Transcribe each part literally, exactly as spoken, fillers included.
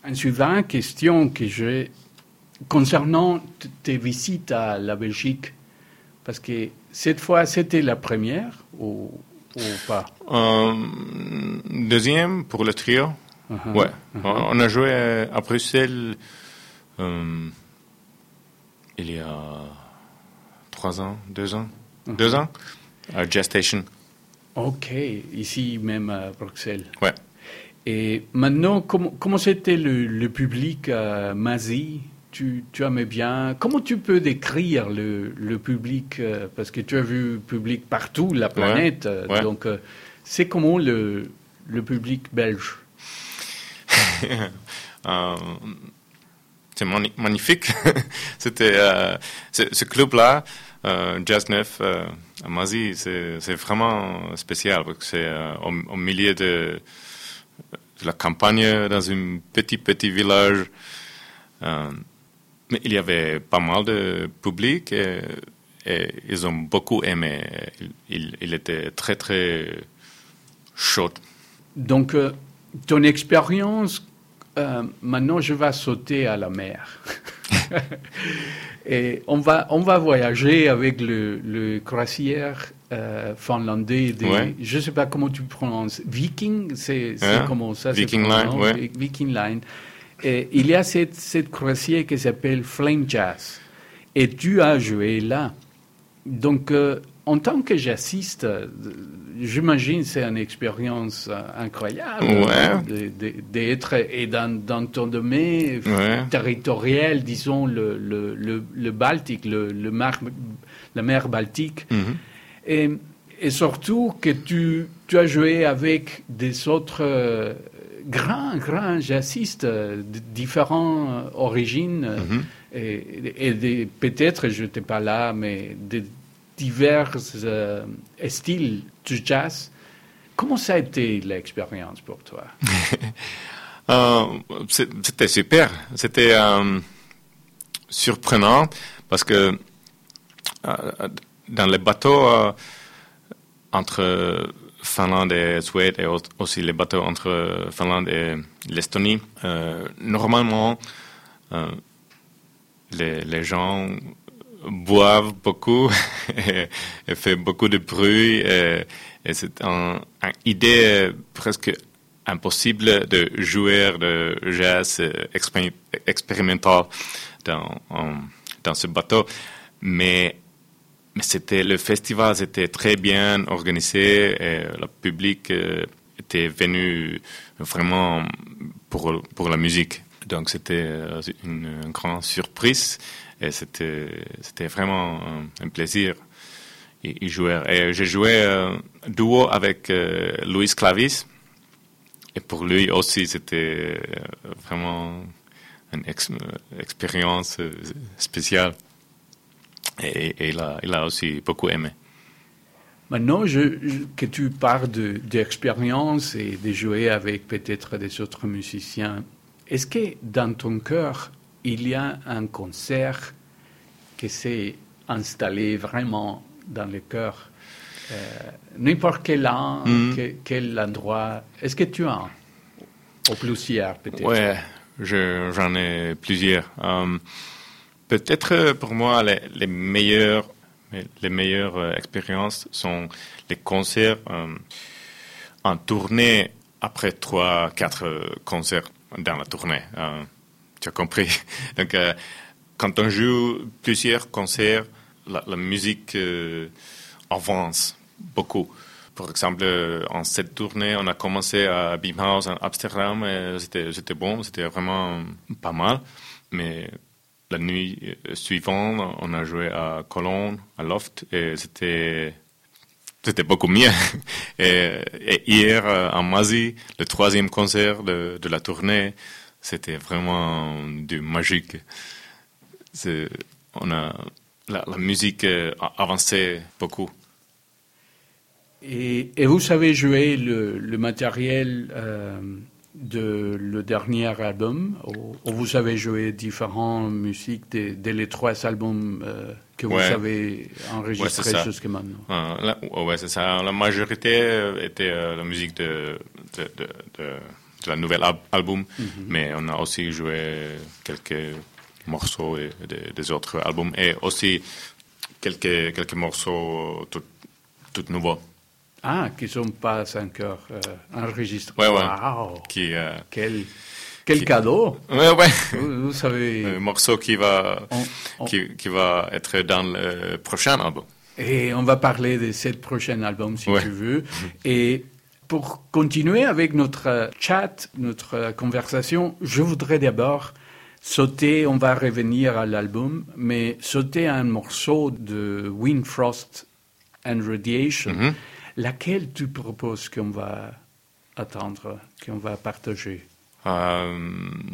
une suivante question que j'ai concernant t- tes visites à la Belgique, parce que cette fois, c'était la première ou, ou pas? Euh, deuxième pour le trio. Uh-huh, Ouais. uh-huh. On a joué à Bruxelles euh, il y a trois ans, deux ans, uh-huh. deux ans, à Jazz Station. Ok, ici même à Bruxelles. Ouais. Et maintenant, comment, comment c'était le, le public à Mazie? Tu, tu aimais bien. Comment tu peux décrire le, le public? euh, Parce que tu as vu le public partout, la planète. Ouais, ouais. Donc, euh, c'est comment le, le public belge? euh, c'est mani- magnifique. C'était euh, ce, ce club-là, euh, Jazz Neuf euh, à Mazie, c'est, c'est vraiment spécial parce que c'est euh, au, au milieu de, de la campagne, dans un petit petit village. Euh, mais il y avait pas mal de public et, et ils ont beaucoup aimé. Il, il, il était très très chaud. Donc, euh, ton expérience, euh, maintenant je vais sauter à la mer. Et on va, on va voyager avec le, le croisière euh, finlandais. Des, ouais. Je ne sais pas comment tu prononces. Viking, c'est, c'est yeah. comment ça Viking c'est Line, ouais. Viking Line. Et il y a cette, cette croisière qui s'appelle Flame Jazz. Et tu as joué là. Donc, euh, en tant que jazziste, j'imagine que c'est une expérience incroyable ouais. de, de, d'être et dans, dans ton domaine ouais. territorial, disons, le, le, le, le Baltique, le, le mar, la mer Baltique. Mm-hmm. Et, et surtout que tu, tu as joué avec des autres euh, grands, grands jazzistes de différentes origines. Mm-hmm. Et, et des, peut-être, je n'étais pas là, mais de divers euh, styles de jazz. Comment ça a été l'expérience pour toi? euh, c'était super. C'était euh, surprenant parce que euh, dans les bateaux euh, entre Finlande et Suède et aussi les bateaux entre Finlande et l'Estonie, euh, normalement, euh, Les, les gens boivent beaucoup et, et font beaucoup de bruit. Et, et c'est un, une idée presque impossible de jouer de jazz expéri- expérimental dans, en, dans ce bateau. Mais, mais c'était, le festival était très bien organisé et le public était venu vraiment pour, pour la musique. Donc c'était une, une grande surprise et c'était, c'était vraiment un, un plaisir y, y jouer. Et j'ai joué euh, duo avec euh, Luis Clavis et pour lui aussi c'était vraiment une ex, expérience spéciale et, et il, a, il a aussi beaucoup aimé. Maintenant je, je, que tu parles de, d'expérience et de jouer avec peut-être des autres musiciens, est-ce que dans ton cœur, il y a un concert qui s'est installé vraiment dans le cœur? euh, N'importe quel an, mm. que, quel endroit? Est-ce que tu as ou plusieurs peut-être? Oui, je, j'en ai plusieurs. Um, peut-être pour moi, les, les meilleures, les meilleures expériences sont les concerts um, en tournée après trois, quatre concerts dans la tournée. Euh, tu as compris. Donc, euh, quand on joue plusieurs concerts, la, la musique euh, avance beaucoup. Par exemple, en cette tournée, on a commencé à Beamhouse en Amsterdam et c'était, c'était bon, c'était vraiment pas mal. Mais la nuit suivante, on a joué à Cologne, à Loft, et c'était, c'était beaucoup mieux. Et, et hier, en Mazie, le troisième concert de, de la tournée, c'était vraiment du magique. C'est, on a, la, la musique a avancé beaucoup. Et, et vous savez jouer le, le matériel euh, de le dernier album, ou, ou vous savez jouer différentes musiques de, de les trois albums euh, que vous ouais. avez enregistrés ouais, jusqu'à maintenant? Ah, là, ouais, c'est ça. La majorité était euh, la musique de, de, de, de de la nouvelle al- album, mm-hmm. mais on a aussi joué quelques morceaux de, des autres albums et aussi quelques, quelques morceaux tout, tout nouveaux. Ah, qui ne sont pas encore euh, enregistrés. Ouais, ouais. Wow. Qui, euh, quel quel qui... cadeau. Ouais, ouais. Vous, vous savez. Un morceau qui va, on, on... Qui, qui va être dans le prochain album. Et on va parler de ce prochain album, si ouais. tu veux. Et pour continuer avec notre chat, notre conversation, je voudrais d'abord sauter, on va revenir à l'album, mais sauter un morceau de Wind, Frost and Radiation. Mm-hmm. Laquelle tu proposes qu'on va attendre, qu'on va partager? euh,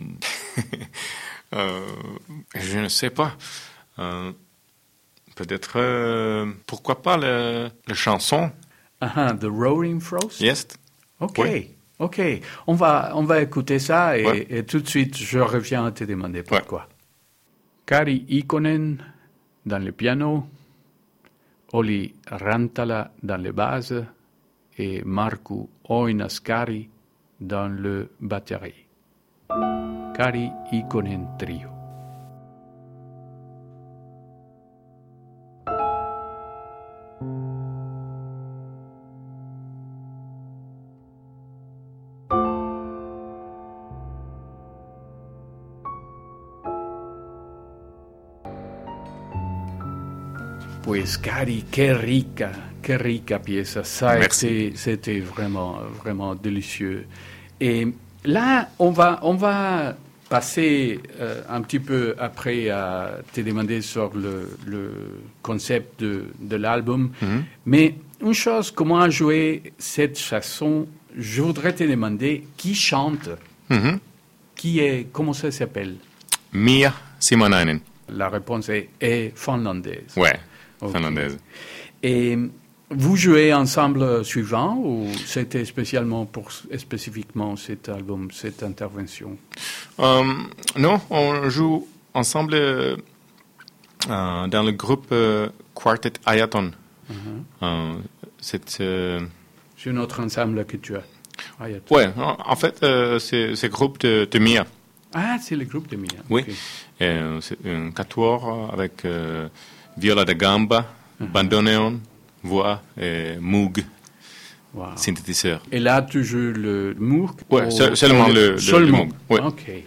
euh, Je ne sais pas. Euh, peut-être, euh, pourquoi pas le, le chanson? Uh-huh, The Roaring Frost? Yes. Ok, oui. ok. On va, on va écouter ça et, ouais. et tout de suite, je reviens à te demander pourquoi. Ouais. Kari Ikonen dans le piano, Olli Rantala dans les basses et Markku Oinaskari dans le batterie. Kari Ikonen Trio. Pues Kari, qué rica, qué rica pieza. Ça a été, c'était vraiment, vraiment délicieux. Et là, on va, on va passer euh, un petit peu après à te demander sur le, le concept de, de l'album. Mm-hmm. Mais une chose, comment jouer cette chanson, je voudrais te demander qui chante, mm-hmm. qui est, comment ça s'appelle? Mia Simonainen. La réponse est, est finlandaise. Ouais. Okay. Finlandaise. Et vous jouez ensemble suivant ou c'était spécialement pour spécifiquement cet album, cette intervention? Um, non, on joue ensemble euh, dans le groupe euh, Quartet Ayaton. Uh-huh. euh, c'est, euh... c'est un autre ensemble que tu as. Ayaton. Oui, en, en fait, euh, c'est, c'est le groupe de, de Mia. Ah, c'est le groupe de Mia. Oui, okay. Et, c'est un quatuor avec euh, viola da gamba, uh-huh. bandoneon, voix et moog, wow. synthétiseur. Et là, tu joues le moog? Oui, au... seulement le, le, seulement. le moog. Oui.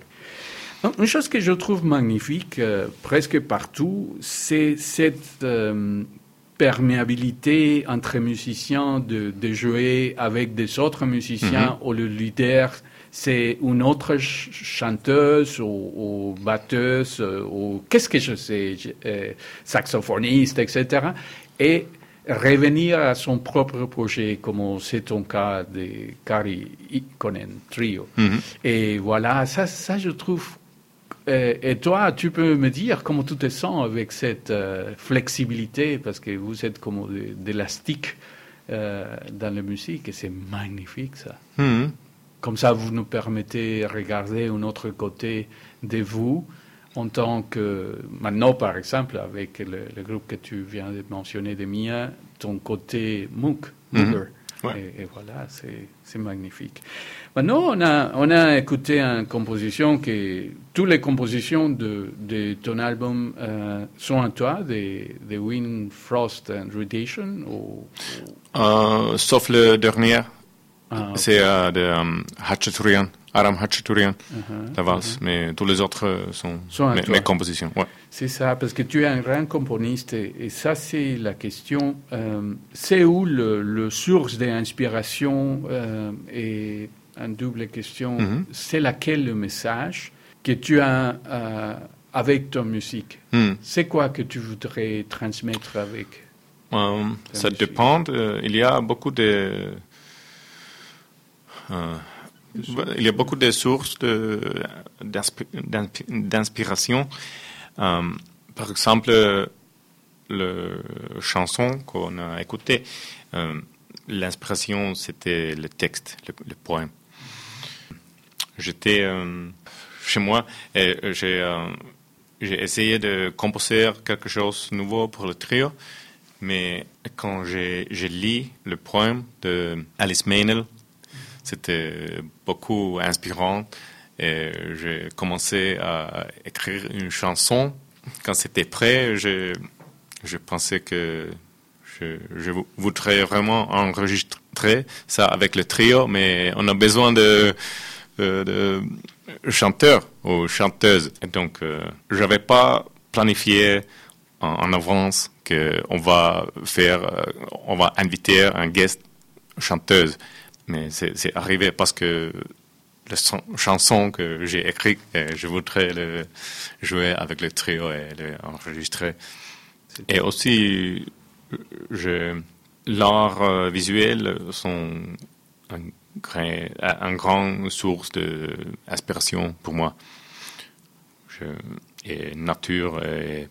Ok. Une chose que je trouve magnifique, euh, presque partout, c'est cette euh, perméabilité entre musiciens de, de jouer avec des autres musiciens mm-hmm. où le leader c'est une autre ch- chanteuse ou, ou batteuse ou qu'est-ce que je sais, euh, saxophoniste, et cetera. Et revenir à son propre projet, comme c'est ton cas de Kari Ikonen Trio. Mm-hmm. Et voilà, ça, ça je trouve. Euh, et toi, tu peux me dire comment tu te sens avec cette euh, flexibilité, parce que vous êtes comme de, d'élastique euh, dans la musique, et c'est magnifique ça. Mm-hmm. Comme ça, vous nous permettez de regarder un autre côté de vous, en tant que, maintenant par exemple, avec le, le groupe que tu viens de mentionner de Mia, ton côté Moog, mm-hmm. ouais. et, et voilà, c'est, c'est magnifique. Maintenant, on a, on a écouté une composition que, toutes les compositions de, de ton album euh, sont à toi, de, de Wind, Frost and Radiation, ou, ou... Euh, sauf le dernier. Ah, okay. C'est euh, de um, Hatchaturian, Aram Hatchaturian, uh-huh, d'avance, uh-huh. mais tous les autres sont, sont mes, mes compositions. Ouais. C'est ça, parce que tu es un grand componiste, et, et ça c'est la question. Euh, c'est où le, le source d'inspiration euh, et une double question, mm-hmm. c'est laquelle le message que tu as euh, avec ta musique? Mm. C'est quoi que tu voudrais transmettre avec euh, Ça musique? Dépend. Euh, il y a beaucoup de... Euh, il y a beaucoup de sources de, d'inspiration. Euh, par exemple, le chanson qu'on a écouté, euh, l'inspiration c'était le texte, le, le poème. J'étais euh, chez moi et j'ai, euh, j'ai essayé de composer quelque chose de nouveau pour le trio, mais quand j'ai, j'ai lu le poème de Alice Meynell, c'était beaucoup inspirant. Et j'ai commencé à écrire une chanson. Quand c'était prêt, je, je pensais que je, je voudrais vraiment enregistrer ça avec le trio, mais on a besoin de, de, de chanteurs ou chanteuses. Et donc, euh, je n'avais pas planifié en, en avance qu'on va faire, euh, on va inviter un guest chanteuse. Mais c'est, c'est arrivé parce que la chanson que j'ai écrite, je voudrais le jouer avec le trio et l'enregistrer. Et aussi, je, l'art visuel sont un, un grand source d'inspiration pour moi. Je, et nature, et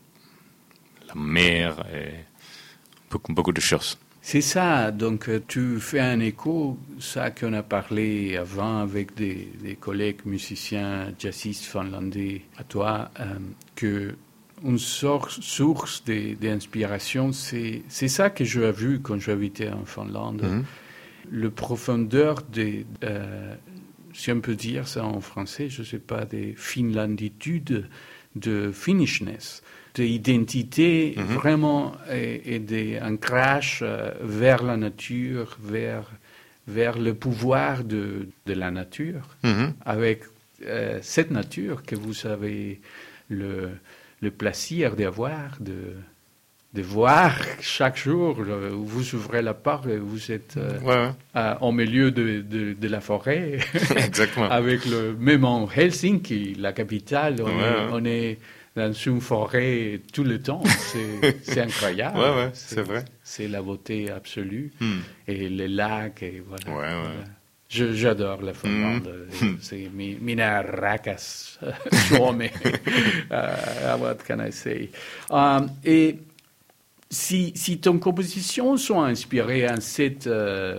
la mer, et beaucoup, beaucoup de choses. C'est ça, donc tu fais un écho, ça qu'on a parlé avant avec des, des collègues musiciens, jazzistes finlandais, à toi, euh, que une source, source d'inspiration, c'est, c'est ça que j'ai vu quand j'habitais en Finlande. Mm-hmm. Le profondeur des, euh, si on peut dire ça en français, je ne sais pas, des finlanditudes, de finnishness, d'identité mm-hmm. vraiment et, et d'ancrage euh, vers la nature, vers, vers le pouvoir de, de la nature, mm-hmm. avec euh, cette nature que vous avez le, le plaisir d'avoir, de, de voir chaque jour. Vous ouvrez la porte et vous êtes euh, ouais, ouais. À, au milieu de, de, de la forêt. Exactement. Avec le, même en Helsinki, la capitale, on, ouais, est, ouais. on est dans une forêt tout le temps. C'est, c'est incroyable. Ouais, ouais, c'est, c'est vrai. C'est la beauté absolue. Mm. Et les lacs, et voilà. Ouais, ouais. voilà. Je, j'adore la Finlande. Mm. C'est mina rakas Suomi. uh, what can I say? Um, et si, si ton composition sont inspirées en cette euh,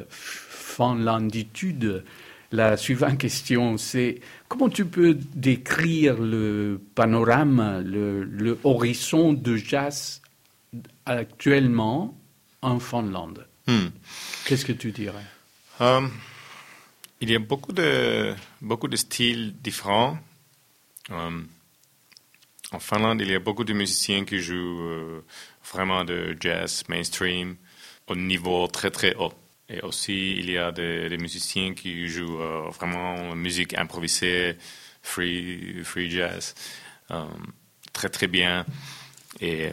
finlanditude, la suivante question, c'est comment tu peux décrire le panorama, le, le horizon de jazz actuellement en Finlande? Hmm. Qu'est-ce que tu dirais? Um, il y a beaucoup de, beaucoup de styles différents. Um, en Finlande, il y a beaucoup de musiciens qui jouent euh, vraiment de jazz mainstream au niveau très très haut. Et aussi, il y a des, des musiciens qui jouent euh, vraiment musique improvisée, free, free jazz, euh, très très bien. Et,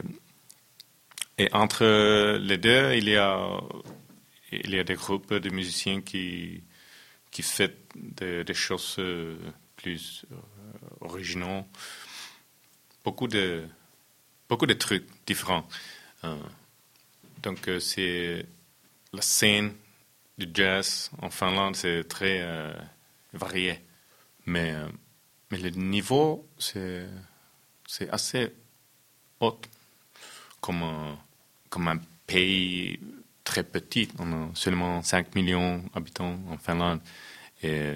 et entre les deux, il y a, il y a des groupes de musiciens qui, qui font des, des choses plus euh, originaux. Beaucoup de, beaucoup de trucs différents. Euh, donc, euh, c'est la scène du jazz en Finlande, c'est très euh, varié. Mais, euh, mais le niveau, c'est, c'est assez haut. Comme un, comme un pays très petit. On a seulement cinq millions d'habitants en Finlande. Et,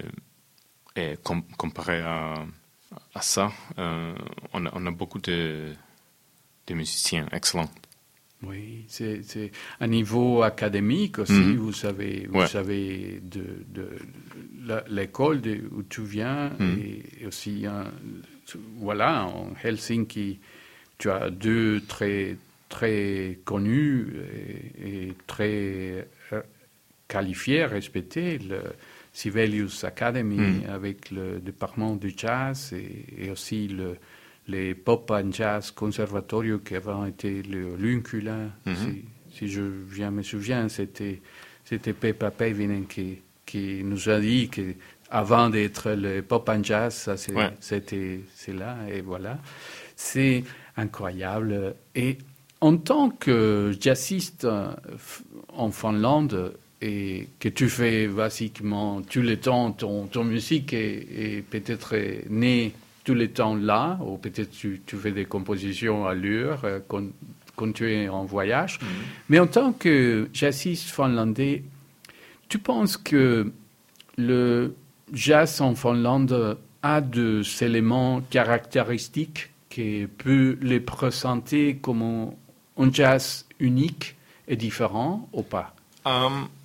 et com- comparé à, à ça, euh, on, a, on a beaucoup de, de musiciens excellents. Oui, c'est, c'est un niveau académique aussi. Mm-hmm. Vous savez, vous ouais. savez de, de, de l'école de, où tu viens mm-hmm. et aussi, hein, voilà, en Helsinki, tu as deux très très connus et, et très euh, qualifiés, respectés, le Sibelius Academy mm-hmm. avec le département du jazz et, et aussi le les Pop and Jazz Conservatorio qui avaient été le Lunkula, mm-hmm. si, si je bien me souviens, c'était, c'était Peppa Päivinen qui, qui nous a dit qu'avant d'être le Pop and Jazz, ça, c'est, ouais. c'était c'est là, et voilà. C'est incroyable. Et en tant que jazziste en Finlande, et que tu fais basiquement tous les temps, ton, ton musique est, est peut-être née tous les temps là, ou peut-être tu, tu fais des compositions à l'heure euh, quand, quand tu es en voyage. Mm-hmm. Mais en tant que jazziste finlandais, tu penses que le jazz en Finlande a des éléments caractéristiques qui peuvent les présenter comme un, un jazz unique et différent ou pas? Um,